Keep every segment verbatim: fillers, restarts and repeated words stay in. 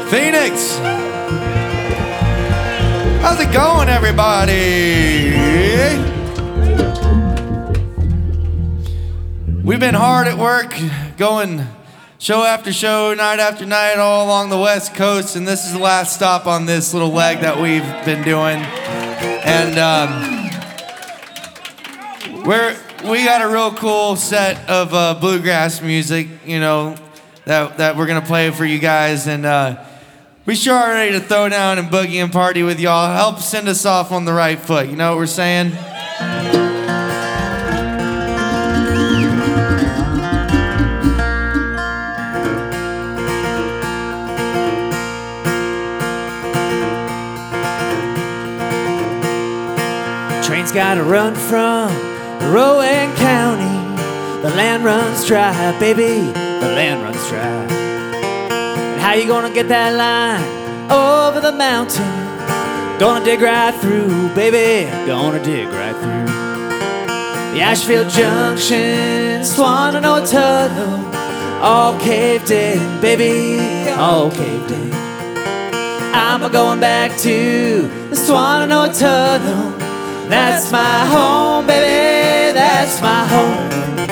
Phoenix. How's it going, everybody? We've been hard at work, going show after show, night after night, all along the West Coast, and this is the last stop on this little leg that we've been doing. And um, we're we got a real cool set of uh, bluegrass music, you know, that that we're gonna play for you guys, and uh, we sure are ready to throw down and boogie and party with y'all. Help send us off on the right foot. You know what we're saying? Train's gotta run from Rowan County. The land runs dry, baby. The land runs dry. And how you gonna get that line over the mountain? Gonna dig right through, baby. Gonna dig right through. The Asheville Junction, Swannanoa Tunnel, all caved in, baby. All caved in. I'm a going back to the Swannanoa Tunnel. That's my home, baby, that's my home.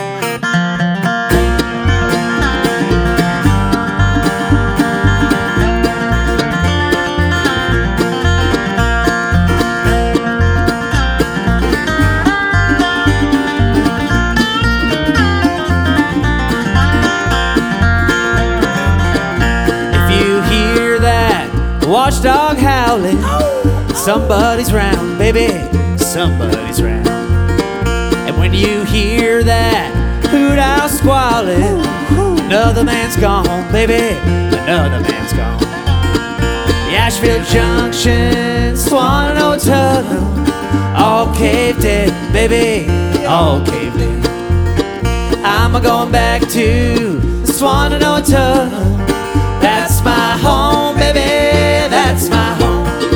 If you hear that watchdog howling, somebody's round, baby. Somebody's round. And when you hear that hoot owl squalling, another man's gone, baby, another man's gone. The Asheville Junction, Swannanoa Tunnel, all caved in, baby, all caved in. I'm a going back to the Swannanoa Tunnel. That's my home, baby, that's my home.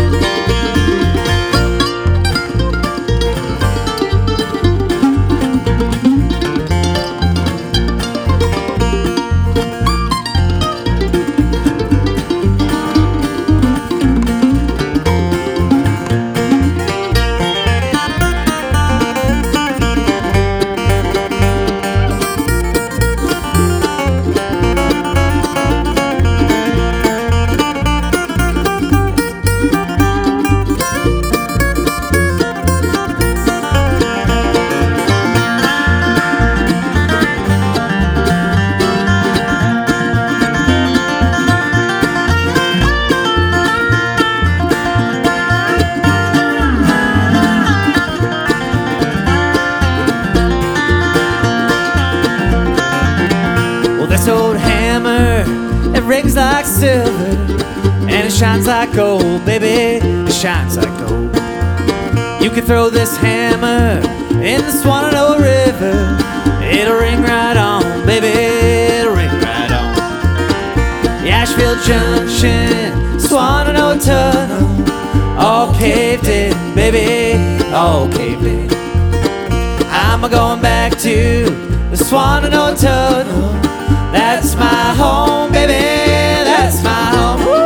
This old hammer, it rings like silver, and it shines like gold, baby, it shines like gold. You can throw this hammer in the Swannanoa River, it'll ring right on, baby, it'll ring right on. The Asheville Junction, Swannanoa Tunnel, all caved in, baby, all caved in. I'm a-going back to the Swannanoa Tunnel. That's my home, baby, that's my home. Woo!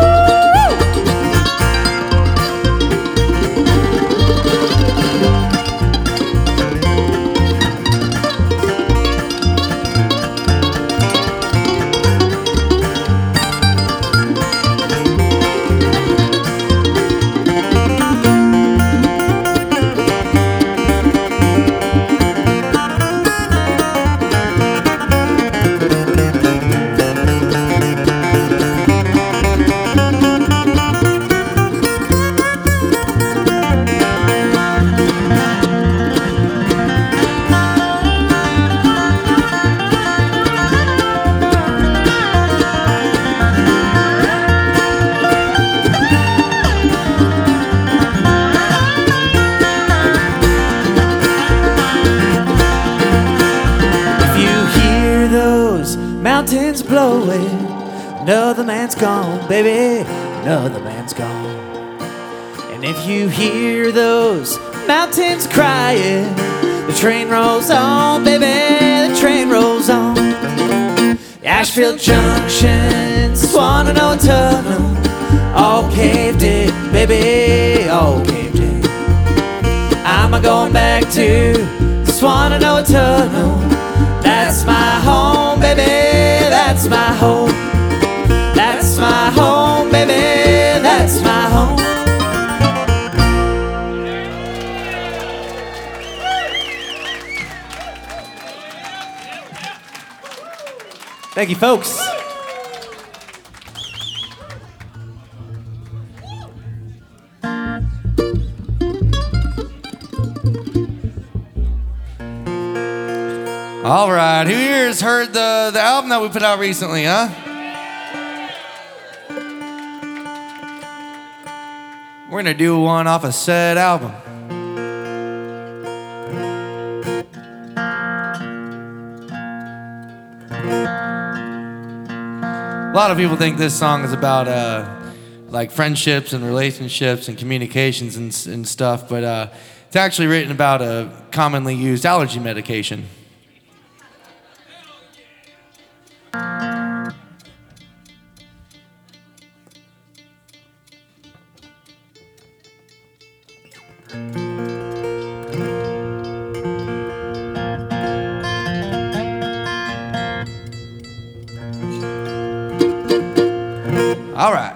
Mountains blowing, another man's gone, baby, another man's gone. And if you hear those mountains crying, the train rolls on, baby, the train rolls on. Asheville Junction, wanna know eternal. All caved in, baby, all caved in. I'm a going back to just wanna know eternal. That's my home, baby, that's my home. That's my home, baby, that's my home. Thank you, folks. All right, who here has heard the, the album that we put out recently, huh? We're gonna do one off a said album. A lot of people think this song is about uh, like friendships and relationships and communications and, and stuff, but uh, it's actually written about a commonly used allergy medication. All right.